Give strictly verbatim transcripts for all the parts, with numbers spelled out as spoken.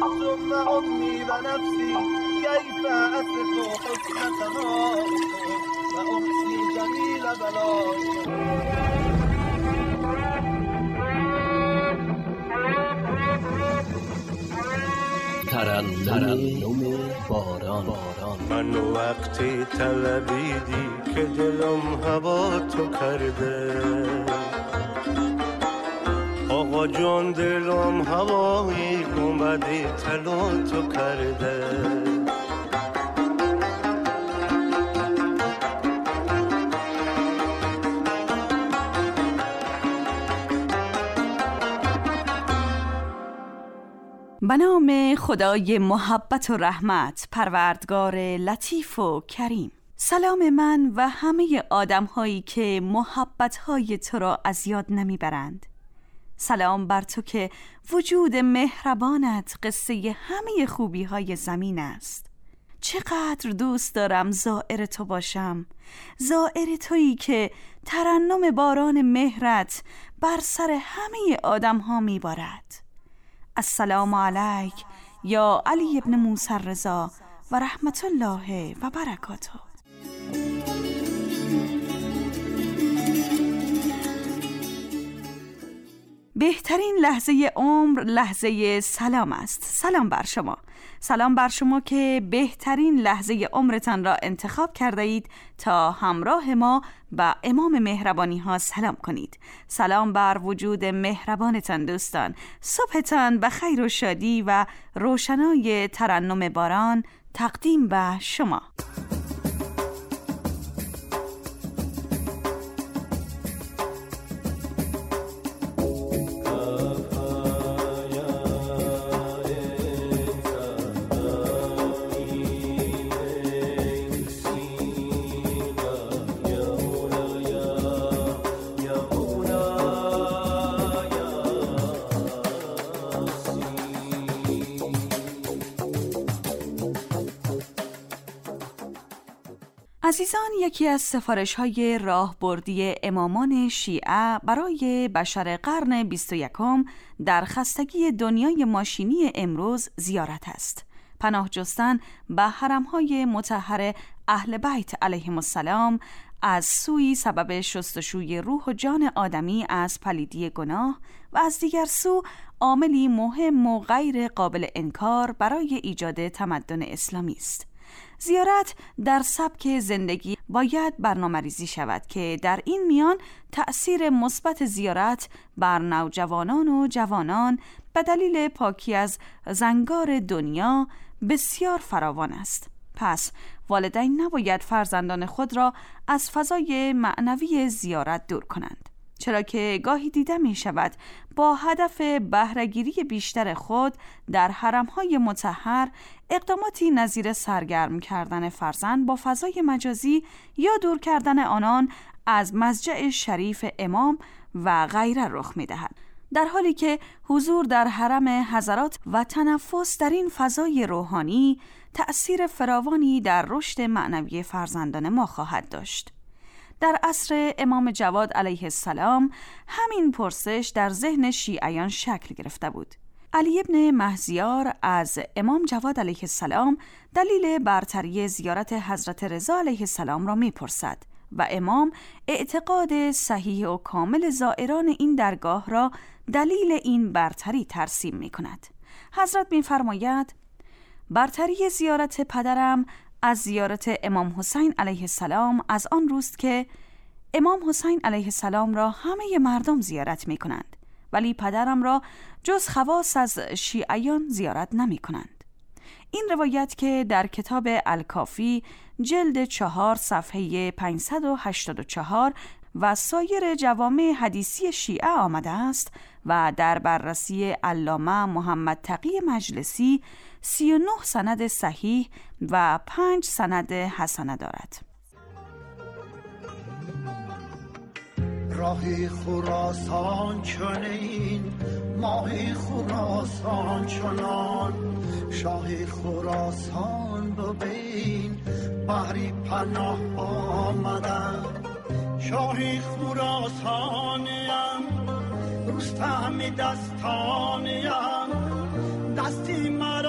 ثم أمي ونفسي كيف أصف حسن ثنائكم وأحصي جميل بلائكم. ترنم باران. من وقتی طلبیدی که دلم هوا تو کرده، آقا جان دلم هوایی گمدی طلا تو کرده. به نام خدای محبت و رحمت، پروردگار لطیف و کریم. سلام من و همه آدم هایی که محبت های تو را از یاد نمی برند. سلام بر تو که وجود مهربانت قصه همه خوبی های زمین است. چقدر دوست دارم زائر تو باشم، زائر تویی که ترنم باران مهرت بر سر همه آدم ها می بارد. السلام علیک یا علی ابن موسی الرضا و رحمت الله و برکاته. بهترین لحظه عمر لحظه سلام است. سلام بر شما، سلام بر شما که بهترین لحظه عمرتان را انتخاب کرده اید تا همراه ما و امام مهربانی ها سلام کنید. سلام بر وجود مهربانتان دوستان. صبحتان به خیر و شادی و روشنای ترنم باران تقدیم به شما. عزیزان، یکی از سفارش‌های راهبردی امامان شیعه برای بشر قرن بیست و یکم در خستگی دنیای ماشینی امروز زیارت است. پناه جستن به حرم‌های مطهر اهل بیت علیهم السلام از سوی سبب شستشوی روح و جان آدمی از پلیدی گناه و از دیگر سو عاملی مهم و غیر قابل انکار برای ایجاد تمدن اسلامی است. زیارت در سبک زندگی باید برنامه‌ریزی شود که در این میان تأثیر مثبت زیارت بر نوجوانان و جوانان به دلیل پاکی از زنگار دنیا بسیار فراوان است. پس والدین نباید فرزندان خود را از فضای معنوی زیارت دور کنند، چرا که گاهی دیده می شود با هدف بهره‌گیری بیشتر خود در حرم‌های مطهر اقداماتی نظیر سرگرم کردن فرزند با فضای مجازی یا دور کردن آنان از مضجع شریف امام و غیره رخ می دهد، در حالی که حضور در حرم حضرات و تنفس در این فضای روحانی تأثیر فراوانی در رشد معنوی فرزندان ما خواهد داشت. در عصر امام جواد علیه السلام همین پرسش در ذهن شیعیان شکل گرفته بود. علی ابن مهزیار از امام جواد علیه السلام دلیل برتری زیارت حضرت رضا علیه السلام را می‌پرسد و امام اعتقاد صحیح و کامل زائران این درگاه را دلیل این برتری ترسیم می‌کند. حضرت می‌فرماید برتری زیارت پدرم از زیارت امام حسین علیه السلام از آن روست که امام حسین علیه السلام را همه مردم زیارت می کنند، ولی پدرم را جز خواص از شیعیان زیارت نمی کنند. این روایت که در کتاب الکافی جلد چهار صفحه پانصد و هشتاد و چهار و سایر جوامع حدیثی شیعه آمده است و در بررسی علامه محمد تقی مجلسی سی و نه سند صحیح و پنج سند حسنه دارد. راهی خراسان چنین، ماهی خراسان چنان، شاهی خراسان ببین، بحری پناه آمدن. شاهی خراسانیم، رستم دستانیم، دستی من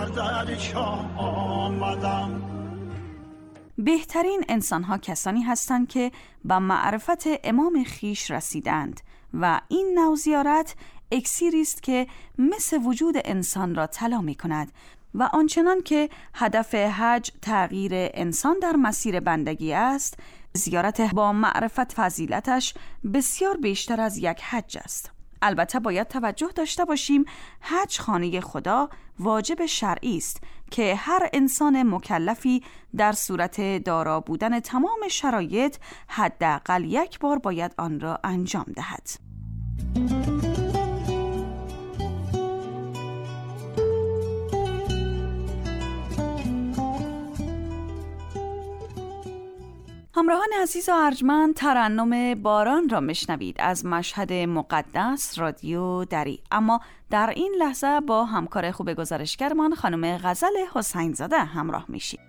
در شاه آمدم. بهترین انسان‌ها کسانی هستند که به معرفت امام خیش رسیدند و این نوع زیارت اکسیری است که مثل وجود انسان را طلا می‌کند و آنچنان که هدف حج تغییر انسان در مسیر بندگی است، زیارت با معرفت فضیلتش بسیار بیشتر از یک حج است. البته باید توجه داشته باشیم حج خانه خدا واجب شرعی است که هر انسان مکلفی در صورت دارا بودن تمام شرایط حداقل یک بار باید آن را انجام دهد. همراهان عزیز و ارجمند، ترنم باران را میشنوید از مشهد مقدس رادیو دری. اما در این لحظه با همکار خوب گزارشگرمان خانم غزل حسین زاده همراه میشید.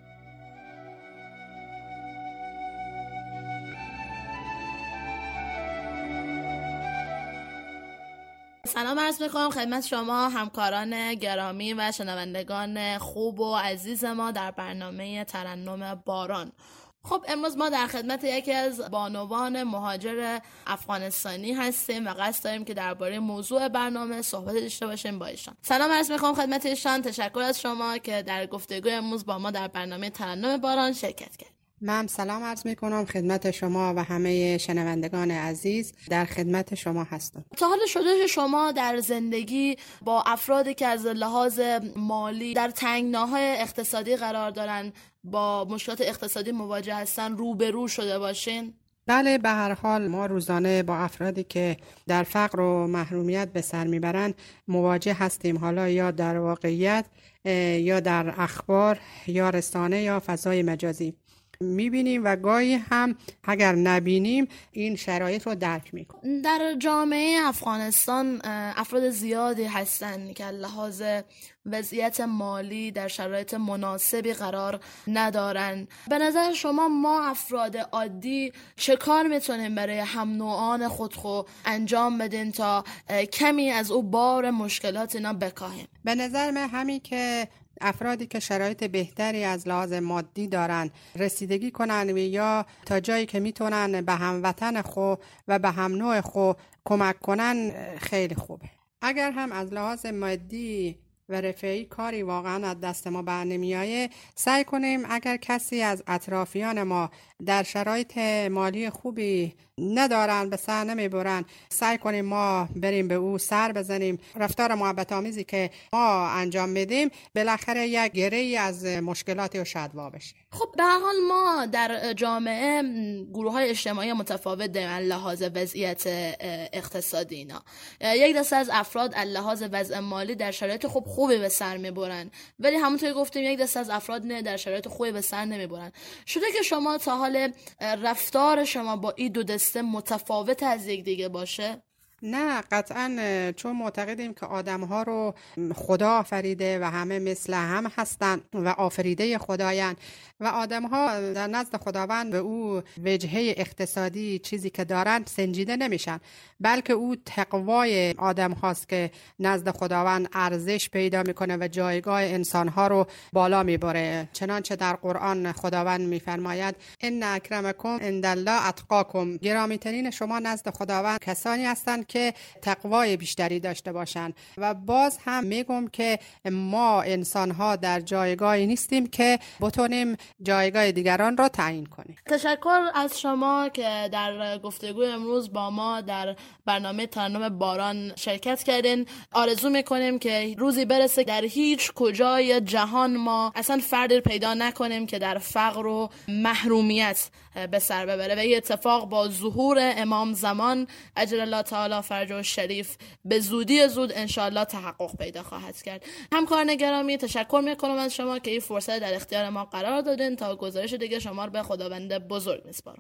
سلام عرض می‌کنم خدمت شما همکاران گرامی و شنوندگان خوب و عزیز ما در برنامه ترنم باران. خب امروز ما در خدمت یکی از بانوان مهاجر افغانستانی هستیم و قصد داریم که درباره موضوع برنامه صحبت داشته باشیم با ایشان. سلام عرض می‌کنم خدمت ایشان، تشکر از شما که در گفتگو امروز با ما در برنامه ترنم باران شرکت کردید. من سلام عرض می کنم خدمت شما و همه شنوندگان عزیز، در خدمت شما هستم. تا حالا شده شما در زندگی با افرادی که از لحاظ مالی در تنگناهای اقتصادی قرار دارن، با مشکلات اقتصادی مواجه هستن، روبرو شده باشین؟ بله، به هر حال ما روزانه با افرادی که در فقر و محرومیت به سر میبرند مواجه هستیم، حالا یا در واقعیت یا در اخبار یا رسانه یا فضای مجازی میبینیم و گاهی هم اگر نبینیم این شرایط رو درک میکنیم. در جامعه افغانستان افراد زیادی هستند که لحاظ وضعیت مالی در شرایط مناسبی قرار ندارن. به نظر شما ما افراد عادی چه کار میتونیم برای هم نوعان خود خو انجام بدیم تا کمی از او بار مشکلات اینا بکاهیم؟ به نظر من همین که افرادی که شرایط بهتری از لحاظ مادی دارن رسیدگی کنن و یا تا جایی که میتونن به هموطن خو و به هم نوع خو کمک کنن خیلی خوبه. اگر هم از لحاظ مادی و رفاهی کاری واقعا از دست ما بر نمیایه، سعی کنیم اگر کسی از اطرافیان ما در شرایط مالی خوبی ندارن، به سر نمیبرن، سعی کنیم ما بریم به او سر بزنیم. رفتار محبت آمیزی که ما انجام میدیم بالاخره یک گره‌ای از مشکلاتی رو شدوا بشه. خب به هر حال ما در جامعه گروه‌های اجتماعی متفاوت داریم لحاظ وضعیت اقتصادی اینا. یک دسته از افراد لحاظ وضع مالی در شرایط خوب خوبی به سر میبرن، ولی همونطور گفتیم یک دسته از افراد نه در شرایط خوبی به سر نمیبرن. شده که شما تا حال رفتار شما با این دو دسته متفاوت از یک دیگه باشه؟ نه قطعا، چون معتقدیم که آدم ها رو خدا آفریده و همه مثل هم هستن و آفریده خدایان و آدم ها در نزد خداوند به او وجهه اقتصادی چیزی که دارن سنجیده نمیشن، بلکه او تقوای آدم هاست که نزد خداوند ارزش پیدا میکنه و جایگاه انسان ها رو بالا میبره. چنانچه در قرآن خداوند میفرماید ان اکرمکم عند الله اتقاکم، گرامی ترین شما نزد خداوند کسانی هستند که تقوای بیشتری داشته باشند. و باز هم میگم که ما انسان ها در جایگاهی نیستیم که بتونیم جایگاه دیگران را تعیین کنیم. تشکر از شما که در گفتگو امروز با ما در برنامه ترنم باران شرکت کردین. آرزو میکنیم که روزی برسه در هیچ کجای جهان ما اصلا فردی پیدا نکنیم که در فقر و محرومیت به سر ببره و این اتفاق با ظهور امام زمان اجل الله تعالی فرجه شریف به زودی زود انشاءالله تحقق پیدا خواهد کرد. همکاران گرامی تشکر میکنم از شما که این فرصت در اختیار ما قرار دادین. تا گزارش دیگه شما رو به خداوند بزرگ میسپارم.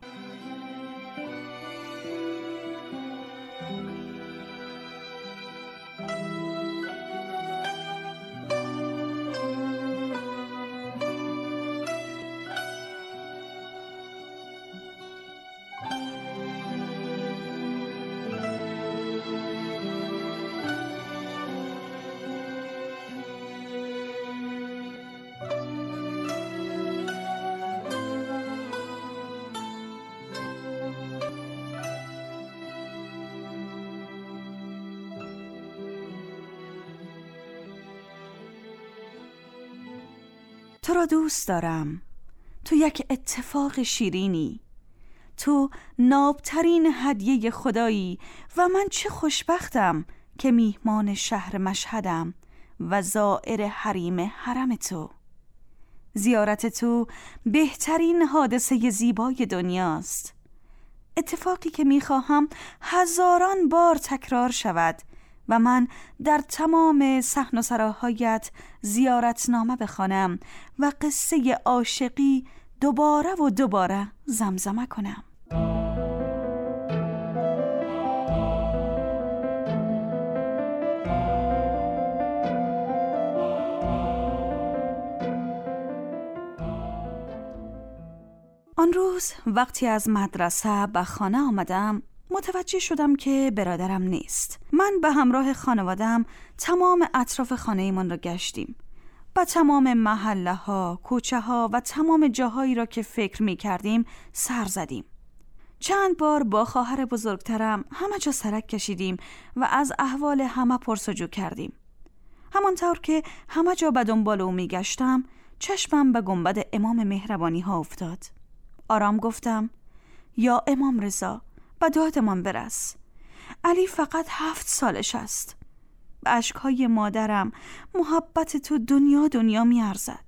تو را دوست دارم، تو یک اتفاق شیرینی، تو نابترین هدیه خدایی و من چه خوشبختم که میهمان شهر مشهدم و زائر حریم حرم تو. زیارت تو بهترین حادثه زیبای دنیاست، اتفاقی که میخواهم هزاران بار تکرار شود و من در تمام صحن و سراهایت زیارتنامه بخوانم و قصه عاشقی دوباره و دوباره زمزمه کنم. آن روز وقتی از مدرسه به خانه آمدم متوجه شدم که برادرم نیست. من به همراه خانوادم تمام اطراف خانه من را گشتیم. با تمام محله ها، کوچه ها و تمام جاهایی را که فکر می کردیم سر زدیم. چند بار با خواهر بزرگترم همه جا سرک کشیدیم و از احوال همه پرسجو کردیم. همانطور که همه جا به دنبال او می گشتم چشمم به گنبد امام مهربانی ها افتاد. آرام گفتم: یا امام رضا، به دادمان برس. علی فقط هفت سالش است. به اشکهای مادرم محبت تو دنیا دنیا می ارزد.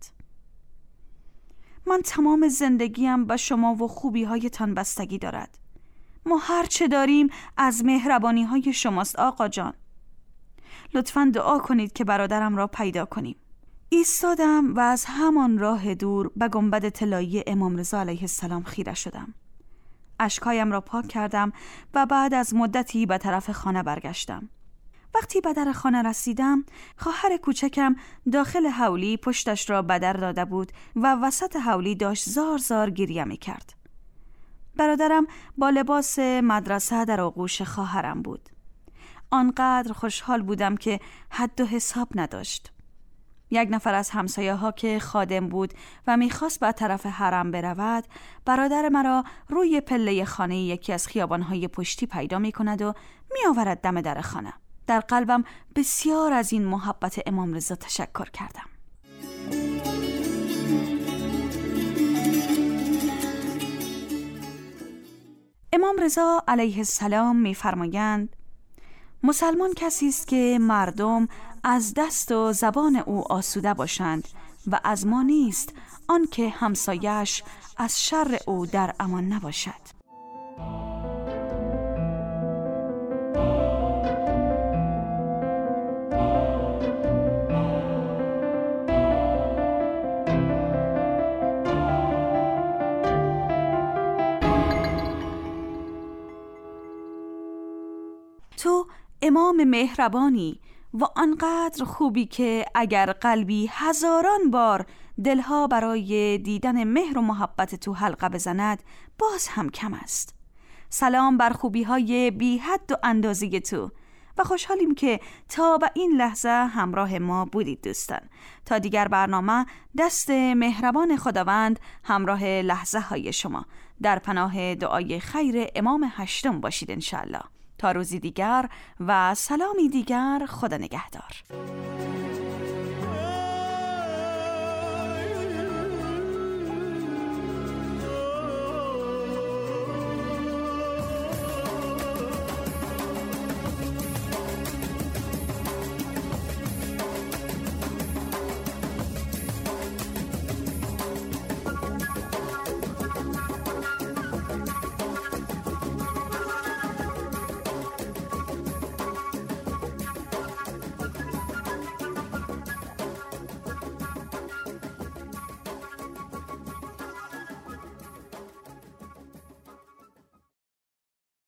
من تمام زندگیم به شما و خوبی هایتان بستگی دارد. ما هر چه داریم از مهربانی های شماست آقا جان. لطفاً دعا کنید که برادرم را پیدا کنیم. ایستادم و از همان راه دور به گنبد طلایی امام رضا علیه السلام خیره شدم. اشکهایم را پاک کردم و بعد از مدتی به طرف خانه برگشتم. وقتی به در خانه رسیدم، خواهر کوچکم داخل حولی پشتش را به در داده بود و وسط حولی داشت زار زار گریه می کرد. برادرم با لباس مدرسه در آغوش خواهرم بود. آنقدر خوشحال بودم که حد و حساب نداشت. یک نفر از همسایه ها که خادم بود و میخواست به طرف حرم برود، برادر مرا روی پله خانه یکی از خیابانهای پشتی پیدا می کند و می آورد دم در خانه. در قلبم بسیار از این محبت امام رضا تشکر کردم. امام رضا علیه السلام می فرمایند: مسلمان کسی است که مردم از دست و زبان او آسوده باشند و از ما نیست آن که همسایش از شر او در امان نباشد. تو امام مهربانی و آنقدر خوبی که اگر قلبی هزاران بار دلها برای دیدن مهر و محبت تو حلقه بزند باز هم کم است. سلام بر خوبی های بی حد و اندازه تو و خوشحالیم که تا به این لحظه همراه ما بودید دوستان. تا دیگر برنامه دست مهربان خداوند همراه لحظه های شما. در پناه دعای خیر امام هشتم باشید انشالله. تا روزی دیگر و سلامی دیگر، خدا نگهدار.